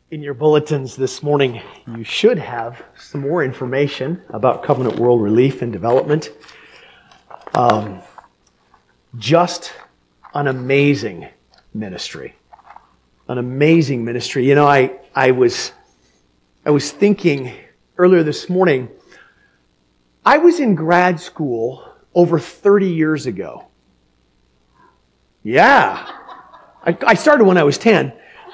In your bulletins this morning, you should have some more information about Covenant World Relief and Development. Just an amazing ministry. An amazing ministry. You know, I was thinking earlier this morning, I was in grad school over 30 years ago. Yeah. I started when I was 10.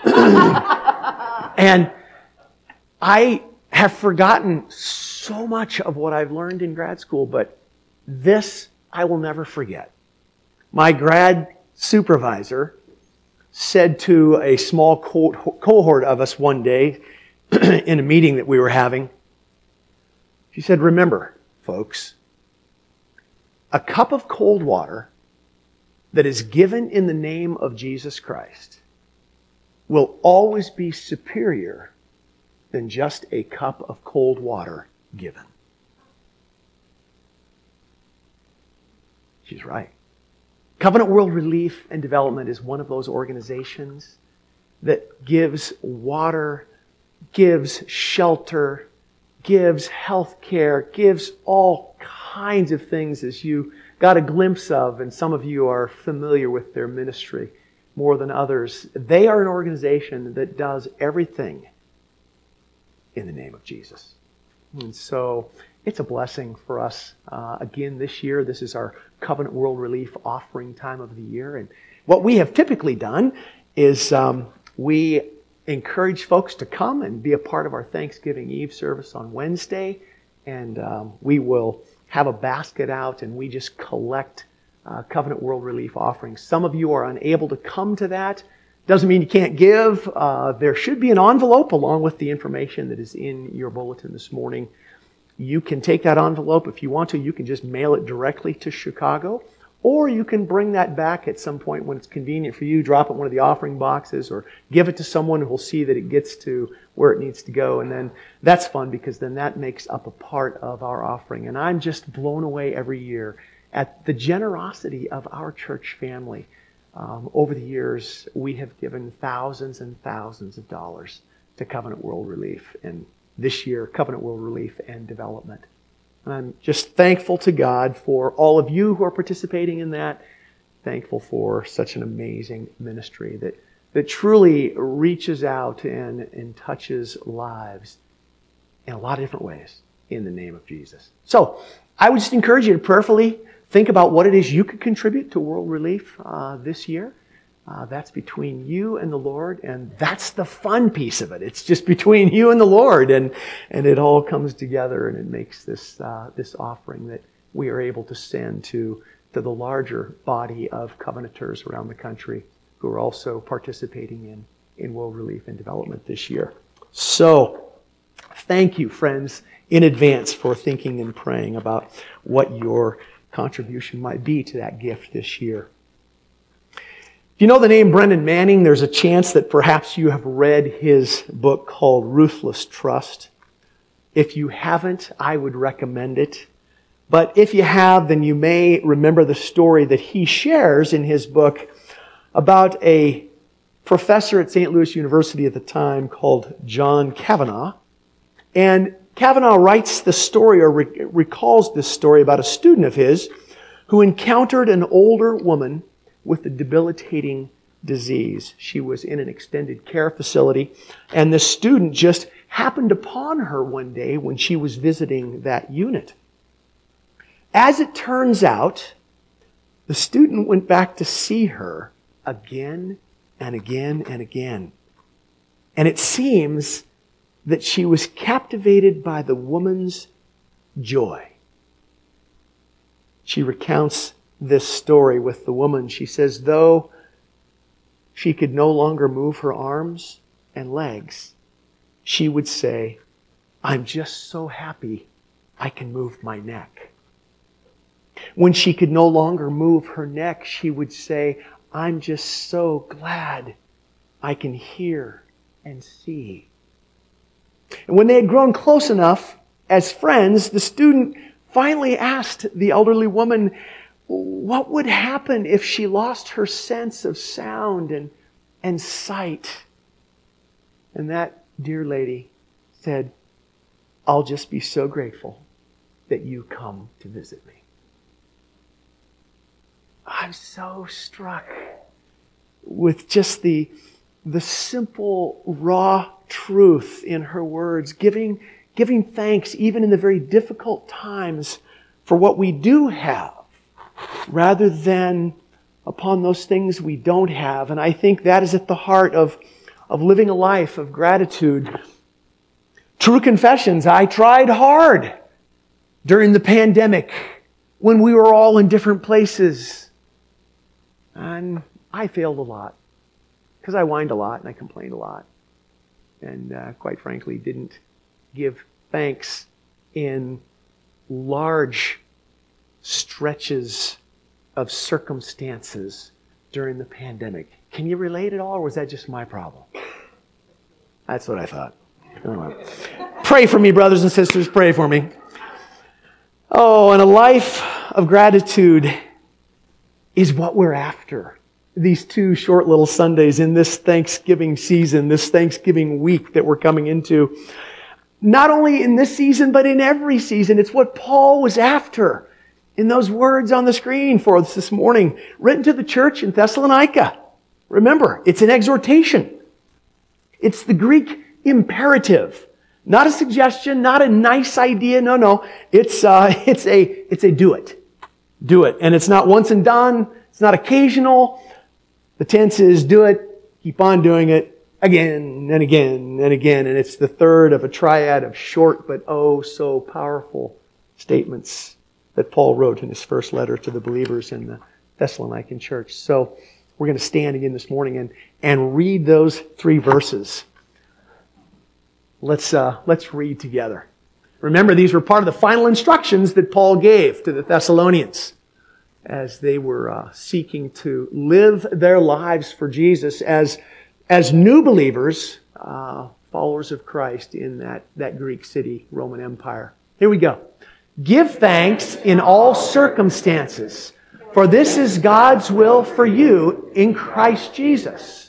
And I have forgotten so much of what I've learned in grad school, but this I will never forget. My grad supervisor said to a small cohort of us one day in a meeting that we were having, she said, "Remember, folks, a cup of cold water that is given in the name of Jesus Christ will always be superior than just a cup of cold water given." She's right. Covenant World Relief and Development is one of those organizations that gives water, gives shelter, gives health care, gives all kinds of things, as you got a glimpse of, and some of you are familiar with their ministry more than others. They are an organization that does everything in the name of Jesus. And so it's a blessing for us. Again, this year, this is our Covenant World Relief offering time of the year. And what we have typically done is we encourage folks to come and be a part of our Thanksgiving Eve service on Wednesday. And we will have a basket out and we just collect Covenant World Relief offerings. Some of you are unable to come to that. Doesn't mean you can't give. There should be an envelope along with the information that is in your bulletin this morning. You can take that envelope if you want to. You can just mail it directly to Chicago, or you can bring that back at some point when it's convenient for you. Drop it in one of the offering boxes or give it to someone who will see that it gets to where it needs to go. And then that's fun because then that makes up a part of our offering. And I'm just blown away every year at the generosity of our church family. Over the years, we have given thousands and thousands of dollars to Covenant World Relief, and this year, Covenant World Relief and Development. And I'm just thankful to God for all of you who are participating in that. Thankful for such an amazing ministry that truly reaches out and touches lives in a lot of different ways in the name of Jesus. So, I would just encourage you to prayerfully think about what it is you could contribute to World Relief this year. That's between you and the Lord, and that's the fun piece of it. It's just between you and the Lord, and it all comes together, and it makes this offering that we are able to send to the larger body of Covenanters around the country who are also participating in World Relief and Development this year. So, thank you, friends, in advance for thinking and praying about what your contribution might be to that gift this year. If you know the name Brennan Manning, there's a chance that perhaps you have read his book called Ruthless Trust. If you haven't, I would recommend it. But if you have, then you may remember the story that he shares in his book about a professor at St. Louis University at the time called John Kavanaugh. And Kavanaugh writes the story, or recalls this story about a student of his who encountered an older woman with a debilitating disease. She was in an extended care facility, and the student just happened upon her one day when she was visiting that unit. As it turns out, the student went back to see her again and again and again. And it seems that she was captivated by the woman's joy. She recounts this story with the woman. She says, though she could no longer move her arms and legs, she would say, "I'm just so happy I can move my neck." When she could no longer move her neck, she would say, "I'm just so glad I can hear and see." And when they had grown close enough as friends, the student finally asked the elderly woman what would happen if she lost her sense of sound and sight. And that dear lady said, I'll just be so grateful that you come to visit me. I'm so struck with just the simple, raw truth in her words, giving thanks even in the very difficult times for what we do have, rather than upon those things we don't have. And I think that is at the heart of living a life of gratitude. True confessions, I tried hard during the pandemic when we were all in different places. And I failed a lot because I whined a lot and I complained a lot. And quite frankly, didn't give thanks in large stretches of circumstances during the pandemic. Can you relate at all, or was that just my problem? That's what I thought. Pray for me, brothers and sisters. Pray for me. Oh, and a life of gratitude is what we're after. These 2 short little Sundays in this Thanksgiving season, this Thanksgiving week that we're coming into. Not only in this season, but in every season. It's what Paul was after in those words on the screen for us this morning, written to the church in Thessalonica. Remember, it's an exhortation. It's the Greek imperative. Not a suggestion, not a nice idea. No. It's a do it. Do it. And it's not once and done. It's not occasional. The tense is do it, keep on doing it again and again and again. And it's the third of a triad of short but oh so powerful statements that Paul wrote in his first letter to the believers in the Thessalonican church. So we're going to stand again this morning and read those 3 verses. Let's read together. Remember, these were part of the final instructions that Paul gave to the Thessalonians as they were seeking to live their lives for Jesus as new believers, followers of Christ in that Greek city, Roman Empire. Here we go. Give thanks in all circumstances, for this is God's will for you in Christ Jesus.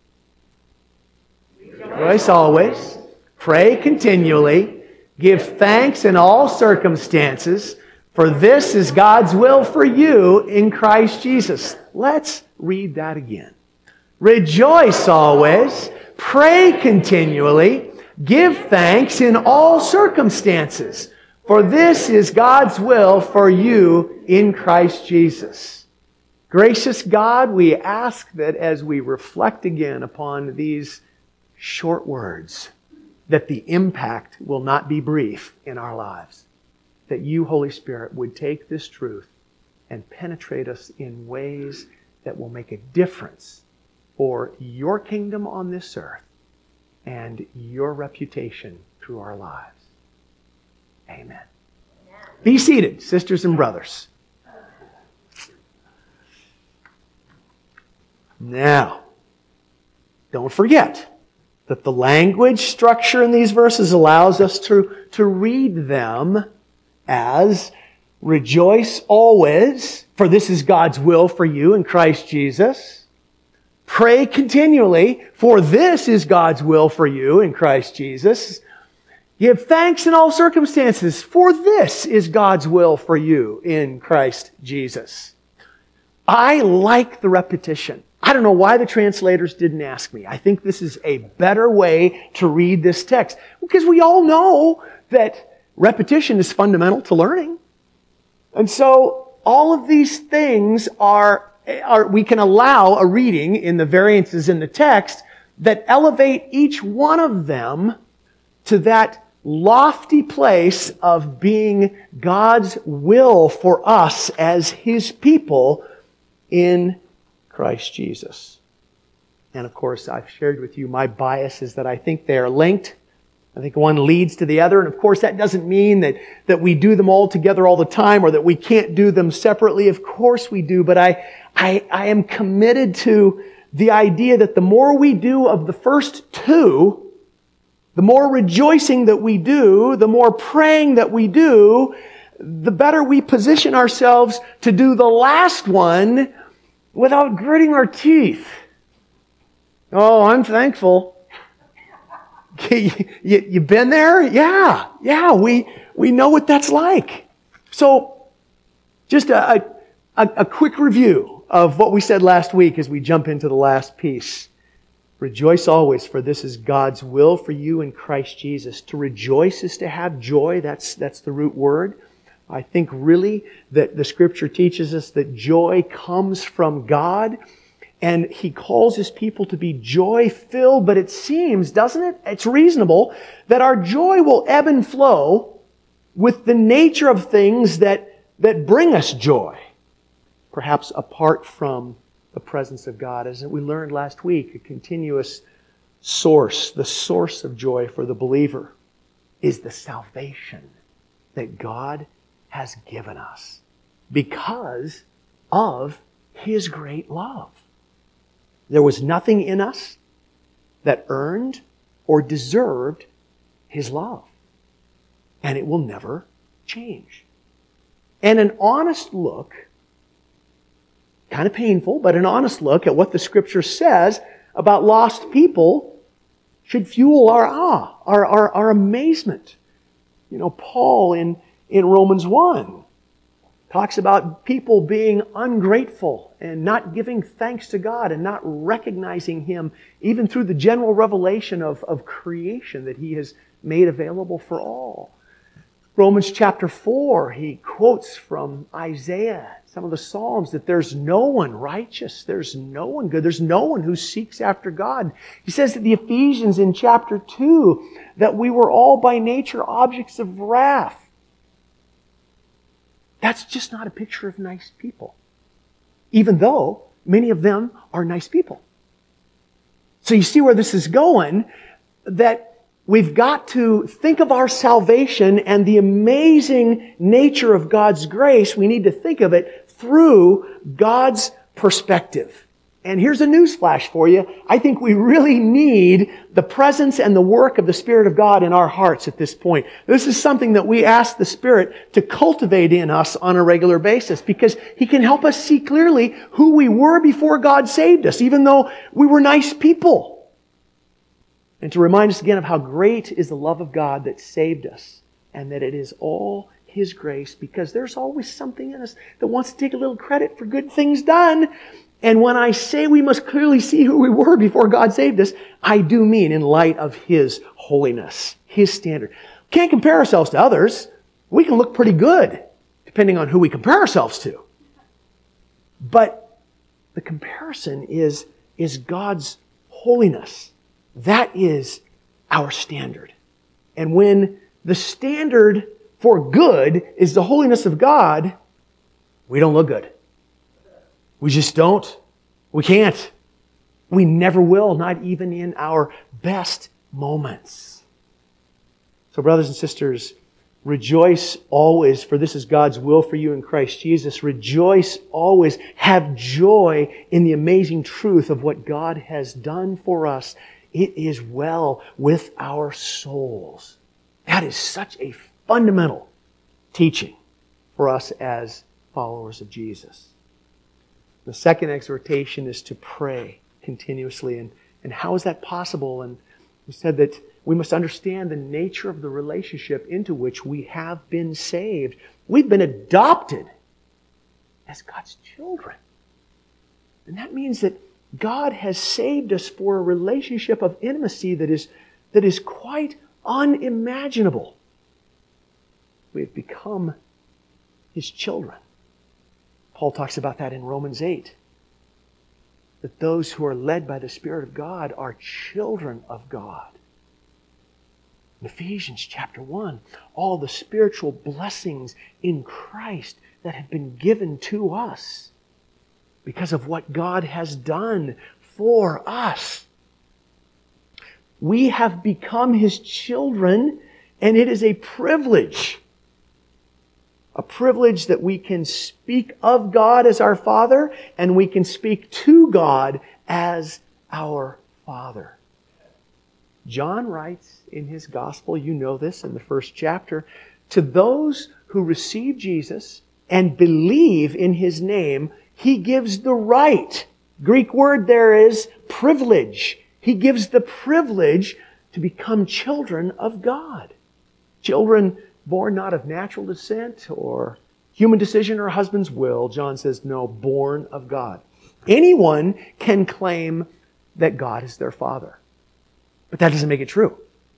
Rejoice always. Pray continually. Give thanks in all circumstances, for this is God's will for you in Christ Jesus. Let's read that again. Rejoice always. Pray continually. Give thanks in all circumstances, for this is God's will for you in Christ Jesus. Gracious God, we ask that as we reflect again upon these short words, that the impact will not be brief in our lives. That you, Holy Spirit, would take this truth and penetrate us in ways that will make a difference for your kingdom on this earth and your reputation through our lives. Amen. Be seated, sisters and brothers. Now, don't forget that the language structure in these verses allows us to read them as rejoice always, for this is God's will for you in Christ Jesus. Pray continually, for this is God's will for you in Christ Jesus. Give thanks in all circumstances, for this is God's will for you in Christ Jesus. I like the repetition. I don't know why the translators didn't ask me. I think this is a better way to read this text, because we all know that repetition is fundamental to learning. And so all of these things are we can allow a reading in the variances in the text that elevate each one of them to that lofty place of being God's will for us as His people in Christ Jesus. And of course, I've shared with you my bias is that I think they are linked. I think one leads to the other. And of course, that doesn't mean that we do them all together all the time or that we can't do them separately. Of course we do. But I am committed to the idea that the more we do of the first two, the more rejoicing that we do, the more praying that we do, the better we position ourselves to do the last one without gritting our teeth. Oh, I'm thankful. You been there? Yeah, we know what that's like. So, just a quick review of what we said last week as we jump into the last piece. Rejoice always, for this is God's will for you in Christ Jesus. To rejoice is to have joy. That's the root word. I think really that the Scripture teaches us that joy comes from God. And He calls His people to be joy-filled. But it seems, doesn't it? It's reasonable that our joy will ebb and flow with the nature of things that bring us joy. Perhaps apart from the presence of God. As we learned last week, a continuous source, the source of joy for the believer is the salvation that God has given us because of His great love. There was nothing in us that earned or deserved His love. And it will never change. And an honest look, kind of painful, but an honest look at what the Scripture says about lost people should fuel our awe, our amazement. You know, Paul in Romans 1 talks about people being ungrateful and not giving thanks to God and not recognizing Him even through the general revelation of creation that He has made available for all. Romans chapter 4, he quotes from Isaiah, some of the Psalms, that there's no one righteous, there's no one good, there's no one who seeks after God. He says to the Ephesians in chapter 2 that we were all by nature objects of wrath. That's just not a picture of nice people, even though many of them are nice people. So you see where this is going, that we've got to think of our salvation and the amazing nature of God's grace. We need to think of it through God's perspective. And here's a newsflash for you. I think we really need the presence and the work of the Spirit of God in our hearts at this point. This is something that we ask the Spirit to cultivate in us on a regular basis because He can help us see clearly who we were before God saved us, even though we were nice people. And to remind us again of how great is the love of God that saved us and that it is all His grace, because there's always something in us that wants to take a little credit for good things done. And when I say we must clearly see who we were before God saved us, I do mean in light of His holiness, His standard. Can't compare ourselves to others. We can look pretty good, depending on who we compare ourselves to. But the comparison is God's holiness. That is our standard. And when the standard for good is the holiness of God, we don't look good. We just don't. We can't. We never will, not even in our best moments. So brothers and sisters, rejoice always, for this is God's will for you in Christ Jesus. Rejoice always. Have joy in the amazing truth of what God has done for us. It is well with our souls. That is such a fundamental teaching for us as followers of Jesus. The second exhortation is to pray continuously. And how is that possible? And we said that we must understand the nature of the relationship into which we have been saved. We've been adopted as God's children. And that means that God has saved us for a relationship of intimacy that is quite unimaginable. We have become His children. Paul talks about that in Romans 8. That those who are led by the Spirit of God are children of God. In Ephesians chapter 1, all the spiritual blessings in Christ that have been given to us because of what God has done for us. We have become His children, and it is a privilege. A privilege that we can speak of God as our Father, and we can speak to God as our Father. John writes in his Gospel, you know this in the first chapter, to those who receive Jesus and believe in His name, He gives the right. Greek word there is privilege. He gives the privilege to become children of God. Children born not of natural descent or human decision or husband's will. John says, no, born of God. Anyone can claim that God is their father. But that doesn't make it true.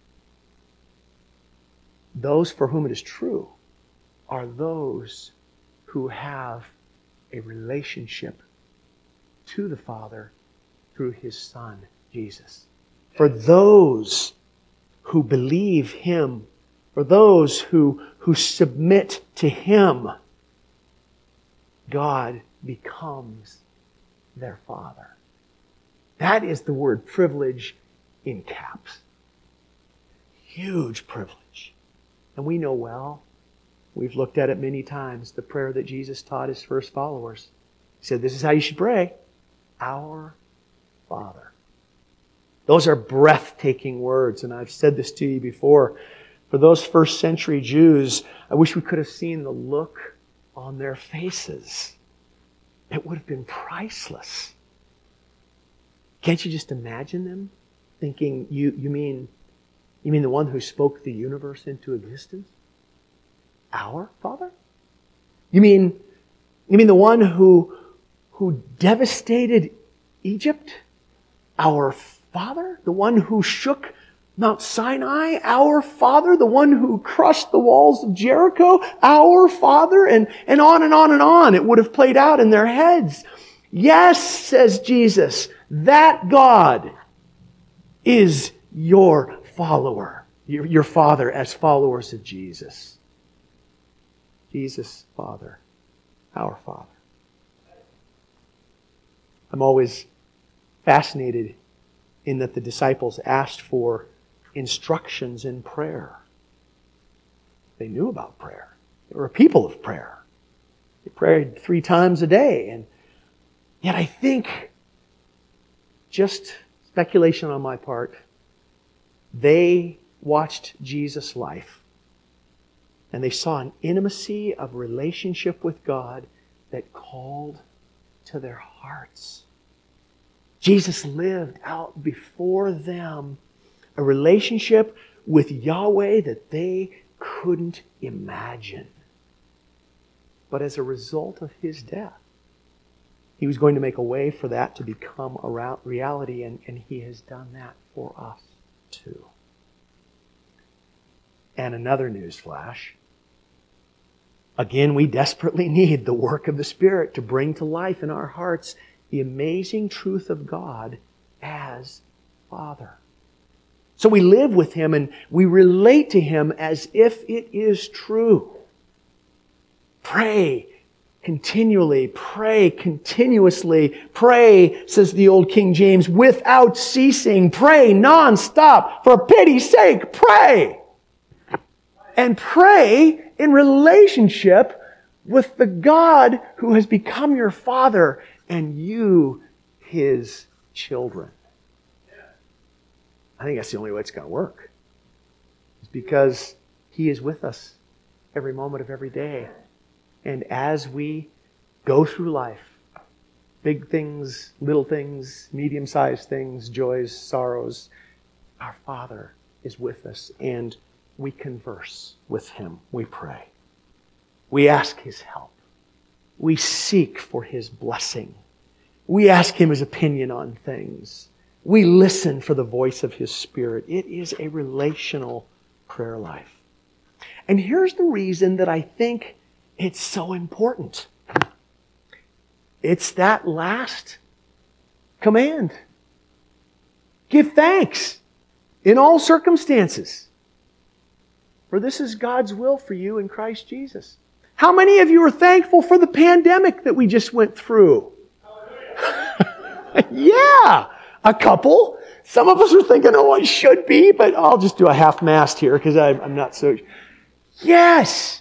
Those for whom it is true are those who have a relationship to the Father through His Son, Jesus. For those who believe Him, for those who submit to Him, God becomes their Father. That is the word privilege in caps. Huge privilege. And we know well, we've looked at it many times, the prayer that Jesus taught His first followers. He said, this is how you should pray. Our Father. Those are breathtaking words, and I've said this to you before. For those first century Jews, I wish we could have seen the look on their faces. It would have been priceless. Can't you just imagine them thinking, you mean the one who spoke the universe into existence? Our Father? You mean the one who devastated Egypt? Our Father? The one who shook Mount Sinai? Our Father? The one who crushed the walls of Jericho? Our Father? And on and on and on. It would have played out in their heads. Yes, says Jesus, that God is your follower. Your Father as followers of Jesus. Jesus, Father. Our Father. I'm always fascinated in that the disciples asked for instructions in prayer. They knew about prayer. They were a people of prayer. They prayed 3 times a day. And yet I think, just speculation on my part, they watched Jesus' life and they saw an intimacy of relationship with God that called to their hearts. Jesus lived out before them a relationship with Yahweh that they couldn't imagine. But as a result of His death, He was going to make a way for that to become a reality, and He has done that for us too. And another news flash. Again, we desperately need the work of the Spirit to bring to life in our hearts the amazing truth of God as Father. So we live with Him and we relate to Him as if it is true. Pray continually. Pray continuously. Pray, says the old King James, without ceasing. Pray non-stop. For pity's sake, pray. And pray in relationship with the God who has become your Father and you, His children. I think that's the only way it's going to work. It's because He is with us every moment of every day. And as we go through life, big things, little things, medium-sized things, joys, sorrows, our Father is with us and we converse with Him. We pray. We ask His help. We seek for His blessing. We ask Him His opinion on things. We listen for the voice of His Spirit. It is a relational prayer life. And here's the reason that I think it's so important. It's that last command. Give thanks in all circumstances. For this is God's will for you in Christ Jesus. How many of you are thankful for the pandemic that we just went through? Yeah, a couple. Some of us are thinking, oh, I should be, but I'll just do a half-mast here because I'm not so... Yes!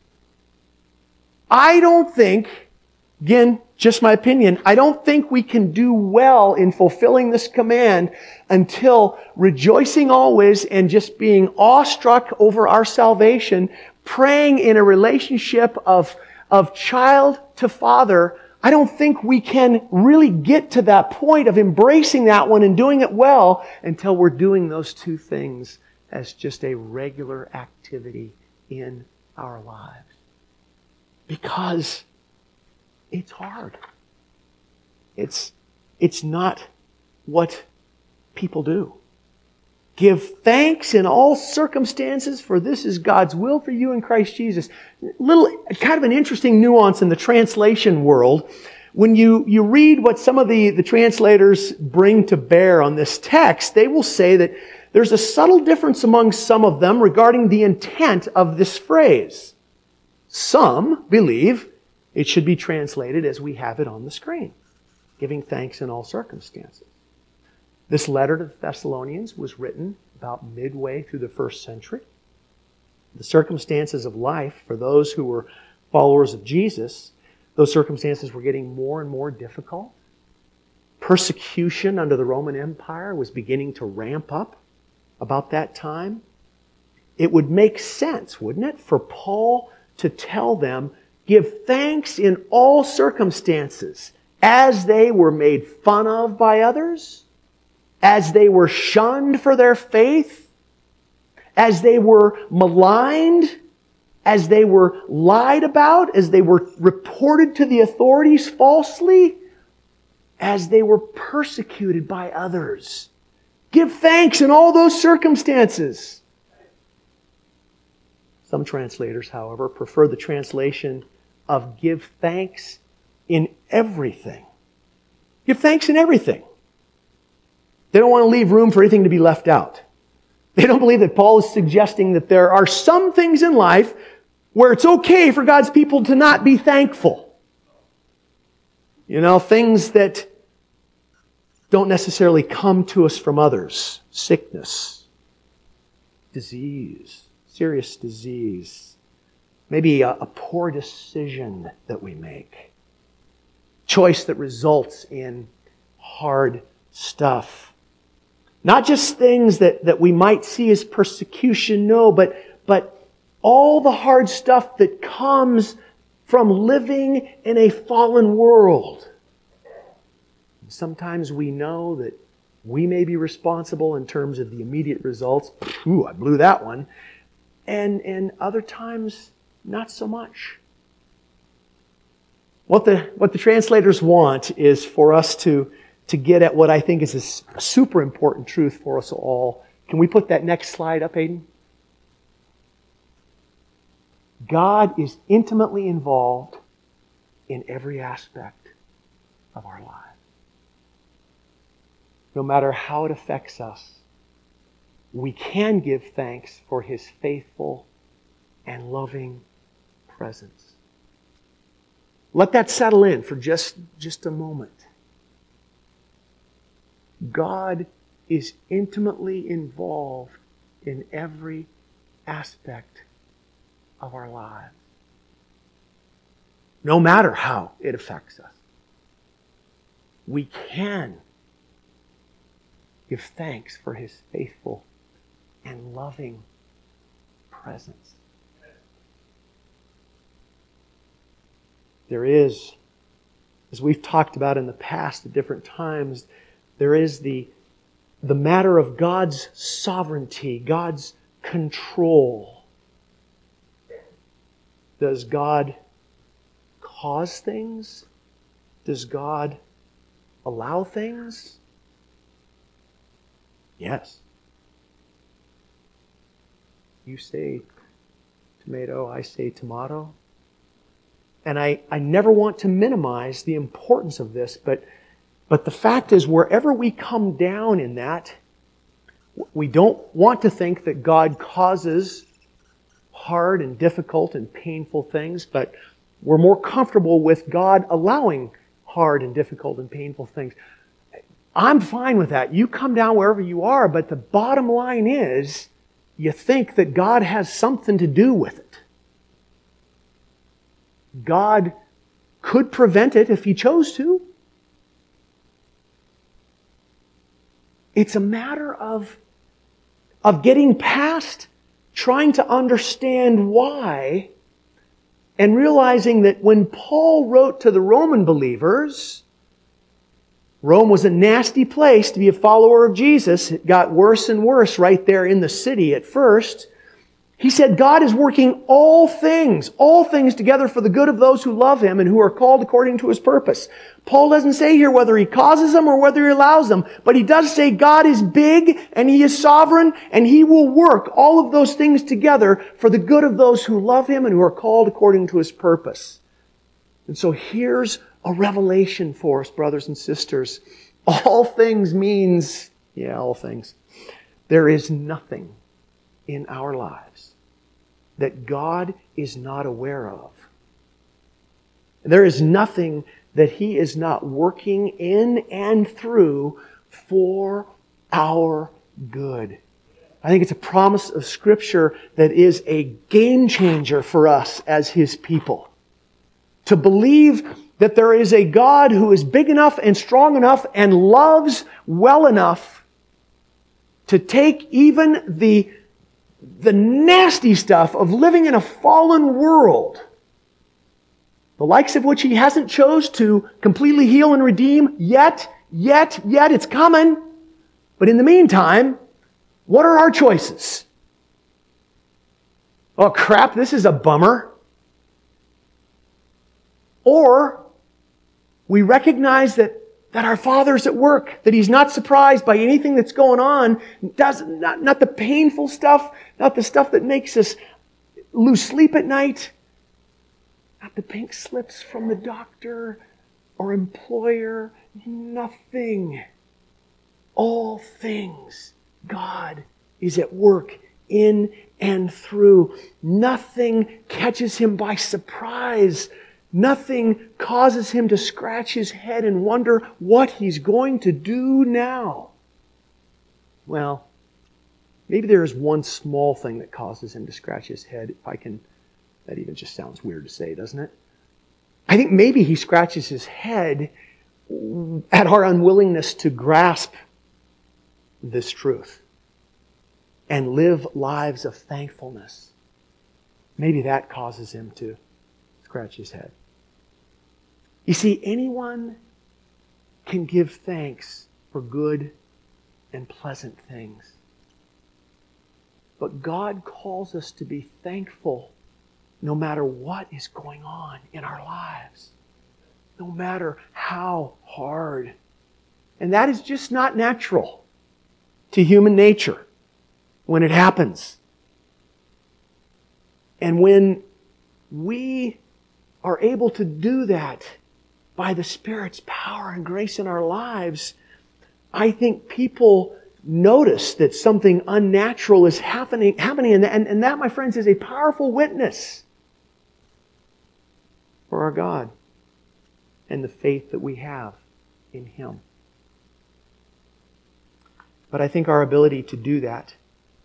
I don't think, again, just my opinion, I don't think we can do well in fulfilling this command until rejoicing always and just being awestruck over our salvation, praying in a relationship of child to father I don't think we can really get to that point of embracing that one and doing it well until we're doing those two things as just a regular activity in our lives. Because it's hard. It's not what people do. Give thanks in all circumstances, for this is God's will for you in Christ Jesus. Kind of an interesting nuance in the translation world. When you read what some of the translators bring to bear on this text, they will say that there's a subtle difference among some of them regarding the intent of this phrase. Some believe it should be translated as we have it on the screen, giving thanks in all circumstances. This letter to the Thessalonians was written about midway through the first century. The circumstances of life for those who were followers of Jesus, those circumstances were getting more and more difficult. Persecution under the Roman Empire was beginning to ramp up about that time. It would make sense, wouldn't it, for Paul to tell them, give thanks in all circumstances, as they were made fun of by others, as they were shunned for their faith, as they were maligned, as they were lied about, as they were reported to the authorities falsely, as they were persecuted by others. Give thanks in all those circumstances. Some translators, however, prefer the translation of give thanks in everything. Give thanks in everything. They don't want to leave room for anything to be left out. They don't believe that Paul is suggesting that there are some things in life where it's okay for God's people to not be thankful. You know, things that don't necessarily come to us from others. Sickness, disease, serious disease, maybe a poor decision that we make, choice that results in hard stuff. Not just things that we might see as persecution, no, but all the hard stuff that comes from living in a fallen world. Sometimes we know that we may be responsible in terms of the immediate results. Ooh, I blew that one. And other times, not so much. What the translators want is for us to get at what I think is a super important truth for us all. Can we put that next slide up, Aiden? God is intimately involved in every aspect of our lives. No matter how it affects us, we can give thanks for His faithful and loving presence. Let that settle in for just a moment. God is intimately involved in every aspect of our lives. No matter how it affects us. We can give thanks for His faithful and loving presence. There is, as we've talked about in the past at different times, there is the matter of God's sovereignty, God's control. Does God cause things? Does God allow things? Yes. You say tomato, I say tomato. And I never want to minimize the importance of this, but the fact is, wherever we come down in that, we don't want to think that God causes hard and difficult and painful things, but we're more comfortable with God allowing hard and difficult and painful things. I'm fine with that. You come down wherever you are, but the bottom line is, you think that God has something to do with it. God could prevent it if He chose to. It's a matter of getting past trying to understand why and realizing that when Paul wrote to the Roman believers, Rome was a nasty place to be a follower of Jesus. It got worse and worse right there in the city at first. He said, God is working all things together for the good of those who love Him and who are called according to His purpose. Paul doesn't say here whether He causes them or whether He allows them, but he does say God is big and He is sovereign and He will work all of those things together for the good of those who love Him and who are called according to His purpose. And so here's a revelation for us, brothers and sisters. All things means, all things. There is nothing in our lives that God is not aware of. There is nothing that He is not working in and through for our good. I think it's a promise of Scripture that is a game changer for us as His people. To believe that there is a God who is big enough and strong enough and loves well enough to take even the nasty stuff of living in a fallen world, the likes of which He hasn't chose to completely heal and redeem yet, it's coming. But in the meantime, what are our choices? Oh crap, this is a bummer. Or we recognize that our Father's at work, that He's not surprised by anything that's going on, not the painful stuff, not the stuff that makes us lose sleep at night, not the pink slips from the doctor or employer, nothing. All things, God is at work in and through. Nothing catches Him by surprise. Nothing causes Him to scratch His head and wonder what He's going to do now. Well, maybe there is one small thing that causes Him to scratch His head. That even just sounds weird to say, doesn't it? I think maybe He scratches His head at our unwillingness to grasp this truth and live lives of thankfulness. Maybe that causes Him to scratch His head. You see, anyone can give thanks for good and pleasant things. But God calls us to be thankful no matter what is going on in our lives. No matter how hard. And that is just not natural to human nature when it happens. And when we are able to do that by the Spirit's power and grace in our lives, I think people notice that something unnatural is happening, and that, my friends, is a powerful witness for our God and the faith that we have in Him. But I think our ability to do that,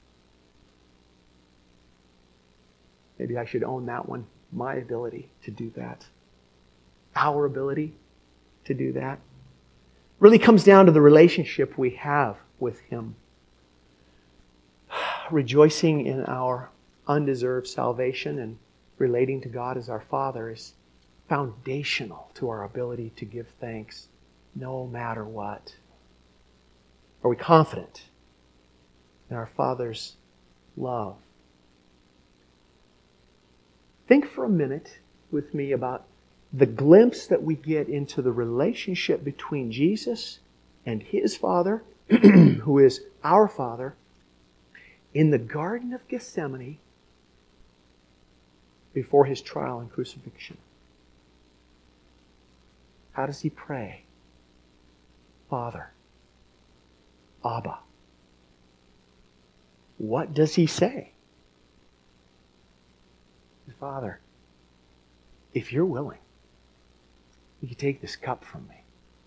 maybe I should own that one, my ability to do that, our ability to do that, really comes down to the relationship we have with Him. Rejoicing in our undeserved salvation and relating to God as our Father is foundational to our ability to give thanks no matter what. Are we confident in our Father's love? Think for a minute with me about the glimpse that we get into the relationship between Jesus and His Father, who is our Father, in the Garden of Gethsemane before His trial and crucifixion. How does He pray? Father, Abba. What does He say? Father, if You're willing, You can take this cup from me.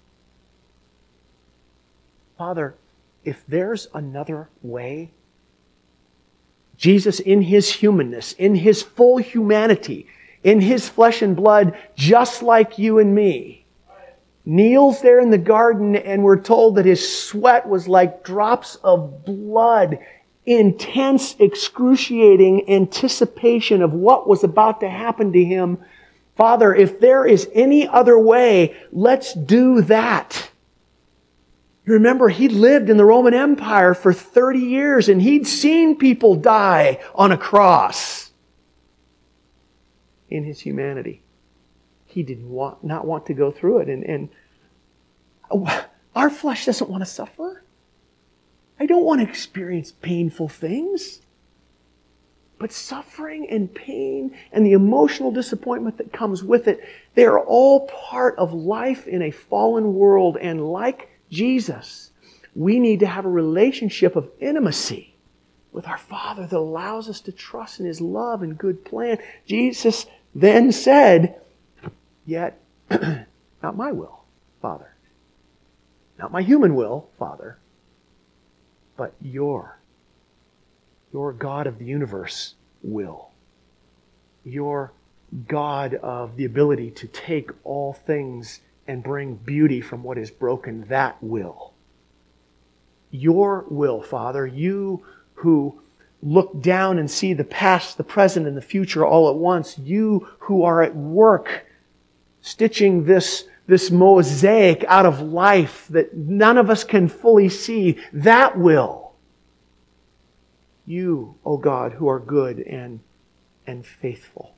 Father, if there's another way, Jesus in His humanness, in His full humanity, in His flesh and blood, just like you and me, kneels there in the garden, and we're told that His sweat was like drops of blood intense, excruciating anticipation of what was about to happen to him. Father, if there is any other way, let's do that. You remember, he lived in the Roman Empire for 30 years and he'd seen people die on a cross. In his humanity, he did not want to go through it. And our flesh doesn't want to suffer. I don't want to experience painful things. But suffering and pain and the emotional disappointment that comes with it, they are all part of life in a fallen world. And like Jesus, we need to have a relationship of intimacy with our Father that allows us to trust in His love and good plan. Jesus then said, "Yet, not my will, Father. Not my human will, Father, but your God of the universe will. Your God of the ability to take all things and bring beauty from what is broken, that will. Your will, Father, you who look down and see the past, the present, and the future all at once, you who are at work stitching this mosaic out of life that none of us can fully see, that will. You, O God, who are good and faithful."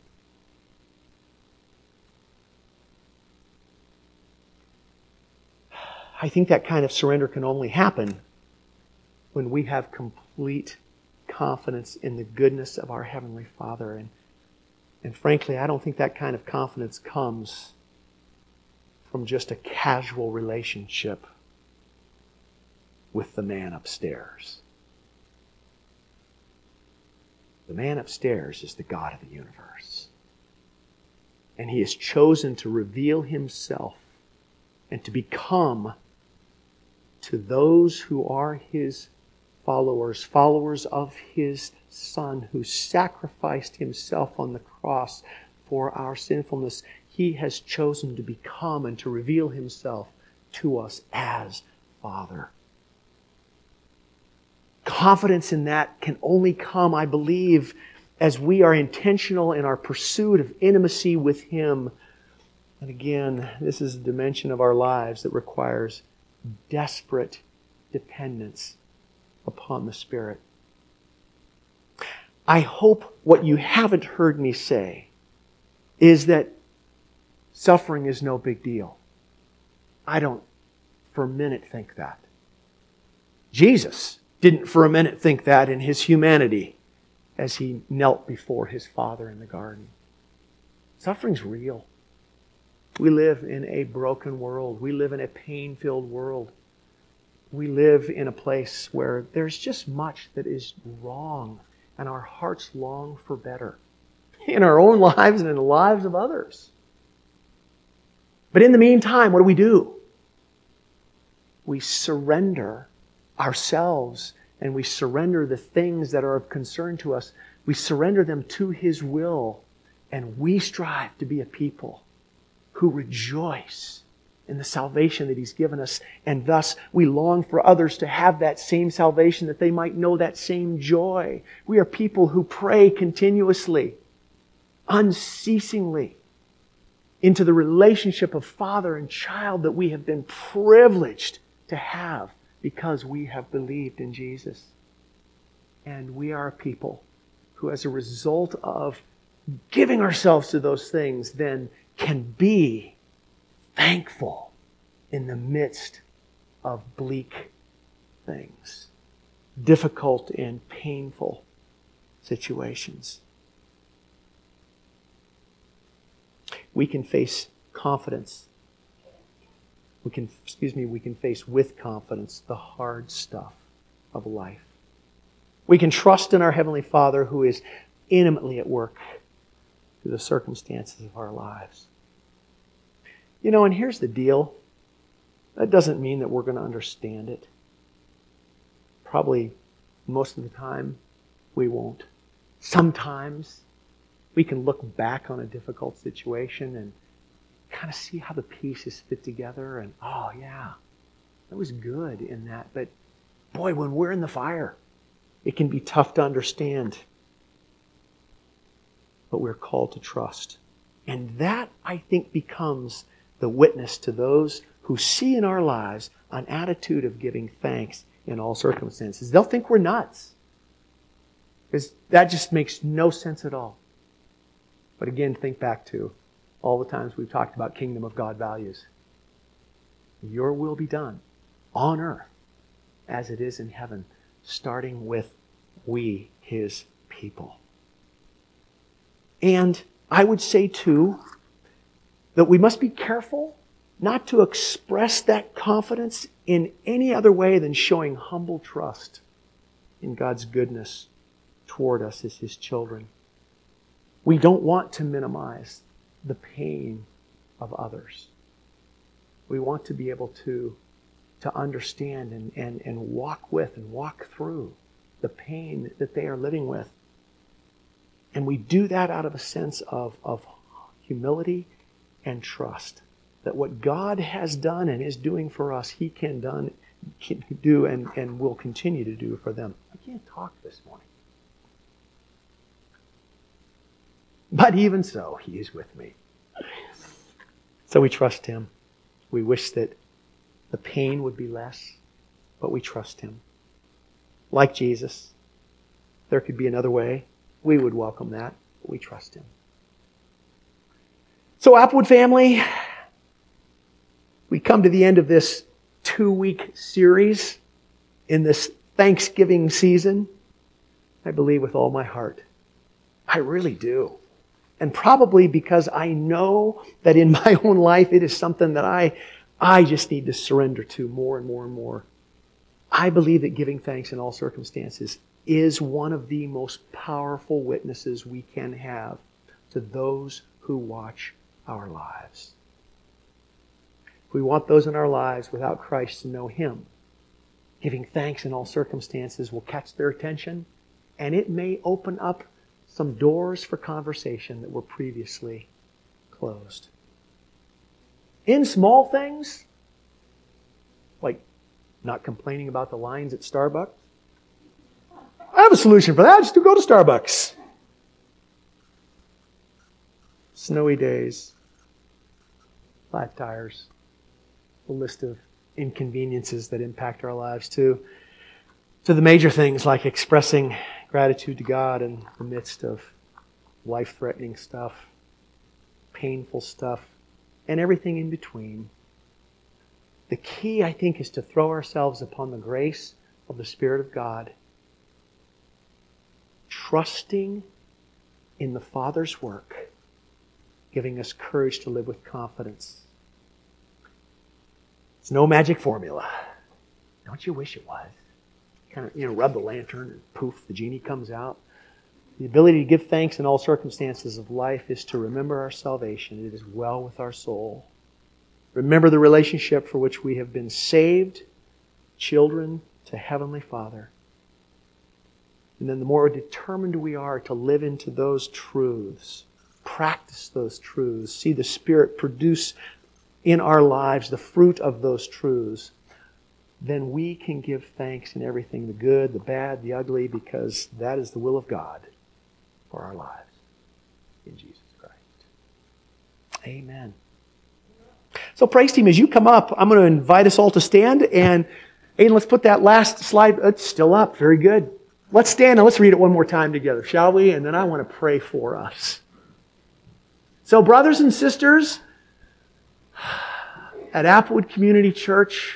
I think that kind of surrender can only happen when we have complete confidence in the goodness of our Heavenly Father. And frankly, I don't think that kind of confidence comes from just a casual relationship with the man upstairs. The man upstairs is the God of the universe. And He has chosen to reveal Himself and to become, to those who are His followers, followers of His Son who sacrificed Himself on the cross for our sinfulness, He has chosen to become and to reveal Himself to us as Father. Confidence in that can only come, I believe, as we are intentional in our pursuit of intimacy with Him. And again, this is a dimension of our lives that requires desperate dependence upon the Spirit. I hope what you haven't heard me say is that suffering is no big deal. I don't for a minute think that. Jesus didn't for a minute think that in His humanity as He knelt before His Father in the garden. Suffering's real. We live in a broken world. We live in a pain-filled world. We live in a place where there's just much that is wrong, and our hearts long for better in our own lives and in the lives of others. But in the meantime, what do? We surrender ourselves and we surrender the things that are of concern to us. We surrender them to His will, and we strive to be a people who rejoice in the salvation that He's given us, and thus we long for others to have that same salvation, that they might know that same joy. We are people who pray continuously, unceasingly, into the relationship of father and child that we have been privileged to have because we have believed in Jesus. And we are a people who, as a result of giving ourselves to those things, then can be thankful in the midst of bleak things, difficult and painful situations. We can face confidence. We can face with confidence the hard stuff of life. We can trust in our Heavenly Father who is intimately at work through the circumstances of our lives. You know, and here's the deal. That doesn't mean that we're going to understand it. Probably most of the time we won't. Sometimes we can look back on a difficult situation and kind of see how the pieces fit together and, oh yeah, that was good in that. But boy, when we're in the fire, It can be tough to understand. But we're called to trust. And that, I think, becomes the witness to those who see in our lives an attitude of giving thanks in all circumstances. They'll think we're nuts. Because that just makes no sense at all. But again, think back to all the times we've talked about kingdom of God values. Your will be done on earth as it is in heaven, starting with we, His people. And I would say, too, that we must be careful not to express that confidence in any other way than showing humble trust in God's goodness toward us as His children. We don't want to minimize the pain of others. We want to be able to understand and walk with and walk through the pain that they are living with. And we do that out of a sense of humility and trust. That what God has done and is doing for us, He can do and will continue to do for them. I can't talk this morning. But even so, He is with me. So we trust Him. We wish that the pain would be less, but we trust Him. Like Jesus, there could be another way. We would welcome that, but we trust Him. So Applewood family, we come to the end of this 2-week series in this Thanksgiving season. I believe with all my heart. I really do. And probably because I know that in my own life it is something that I just need to surrender to more and more and more. I believe that giving thanks in all circumstances is one of the most powerful witnesses we can have to those who watch our lives. If we want those in our lives without Christ to know Him, giving thanks in all circumstances will catch their attention, and it may open up some doors for conversation that were previously closed. In small things, like not complaining about the lines at Starbucks, I have a solution for that. Just to go to Starbucks. Snowy days, flat tires, a list of inconveniences that impact our lives too. To the major things like expressing gratitude to God in the midst of life-threatening stuff, painful stuff, and everything in between. The key, I think, is to throw ourselves upon the grace of the Spirit of God, trusting in the Father's work, giving us courage to live with confidence. It's no magic formula. Don't you wish it was? Kind of, rub the lantern and poof, the genie comes out. The ability to give thanks in all circumstances of life is to remember our salvation. It is well with our soul. Remember the relationship for which we have been saved, children to Heavenly Father. And then the more determined we are to live into those truths, practice those truths, see the Spirit produce in our lives the fruit of those truths, then we can give thanks in everything, the good, the bad, the ugly, because that is the will of God for our lives in Jesus Christ. Amen. So praise team, as you come up, I'm going to invite us all to stand, and Aiden, let's put that last slide. It's still up. Very good. Let's stand and let's read it one more time together, shall we? And then I want to pray for us. So brothers and sisters, at Applewood Community Church,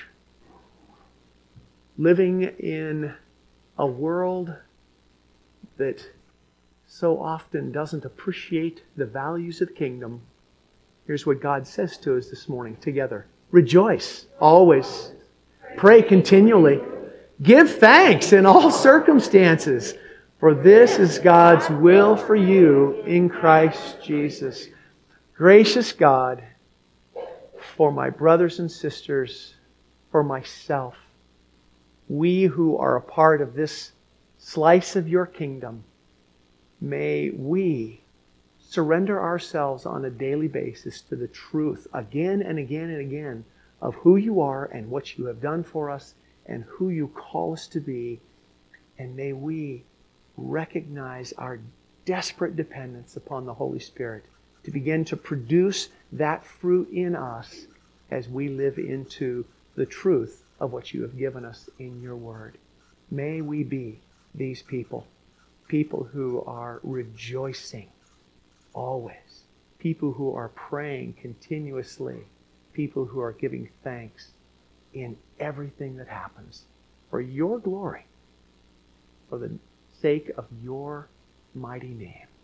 living in a world that so often doesn't appreciate the values of the kingdom, here's what God says to us this morning together. Rejoice always. Pray continually. Give thanks in all circumstances, for this is God's will for you in Christ Jesus. Gracious God, for my brothers and sisters, for myself, we who are a part of this slice of your kingdom, may we surrender ourselves on a daily basis to the truth again and again and again of who you are and what you have done for us and who you call us to be, And may we recognize our desperate dependence upon the Holy Spirit to begin to produce that fruit in us as we live into the truth of what you have given us in your word. May we be these people who are rejoicing always, people who are praying continuously, people who are giving thanks in everything that happens for your glory, for the sake of your mighty name.